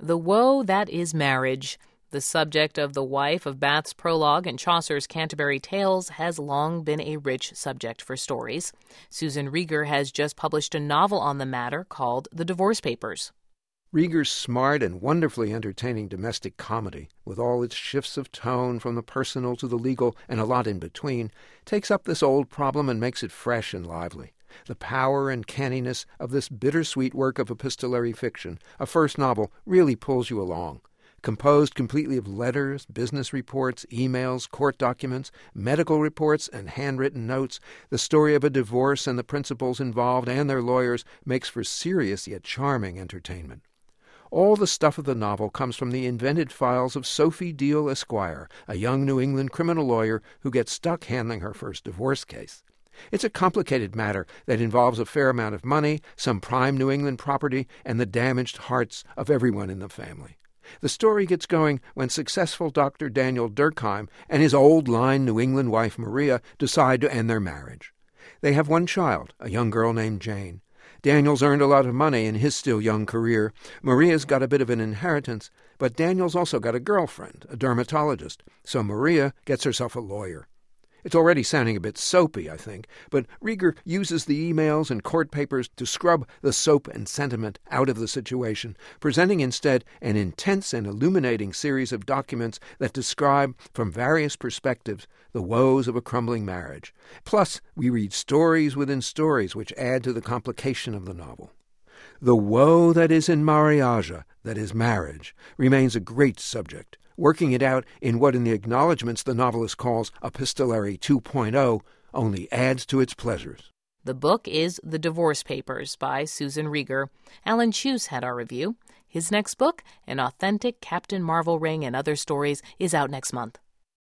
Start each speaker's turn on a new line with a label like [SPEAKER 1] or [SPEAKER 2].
[SPEAKER 1] The Woe That Is Marriage. The subject of the wife of Bath's prologue in Chaucer's Canterbury Tales has long been a rich subject for stories. Susan Rieger has just published a novel on the matter called The Divorce Papers.
[SPEAKER 2] Rieger's smart and wonderfully entertaining domestic comedy, with all its shifts of tone from the personal to the legal and a lot in between, takes up this old problem and makes it fresh and lively. The power and canniness of this bittersweet work of epistolary fiction, a first novel, really pulls you along. Composed completely of letters, business reports, emails, court documents, medical reports, and handwritten notes, the story of a divorce and the principals involved and their lawyers makes for serious yet charming entertainment. All the stuff of the novel comes from the invented files of Sophie Deal Esquire, a young New England criminal lawyer who gets stuck handling her first divorce case. It's a complicated matter that involves a fair amount of money, some prime New England property, and the damaged hearts of everyone in the family. The story gets going when successful Dr. Daniel Durkheim and his old-line New England wife Maria decide to end their marriage. They have one child, a young girl named Jane. Daniel's earned a lot of money in his still young career. Maria's got a bit of an inheritance, but Daniel's also got a girlfriend, a dermatologist, so Maria gets herself a lawyer. It's already sounding a bit soapy, I think, but Rieger uses the emails and court papers to scrub the soap and sentiment out of the situation, presenting instead an intense and illuminating series of documents that describe, from various perspectives, the woes of a crumbling marriage. Plus, we read stories within stories which add to the complication of the novel. The woe that is in mariage, that is marriage, remains a great subject. Working it out in what in the acknowledgments the novelist calls epistolary 2.0 only adds to its pleasures.
[SPEAKER 1] The book is The Divorce Papers by Susan Rieger. Alan Chuse had our review. His next book, An Authentic Captain Marvel Ring and Other Stories, is out next month.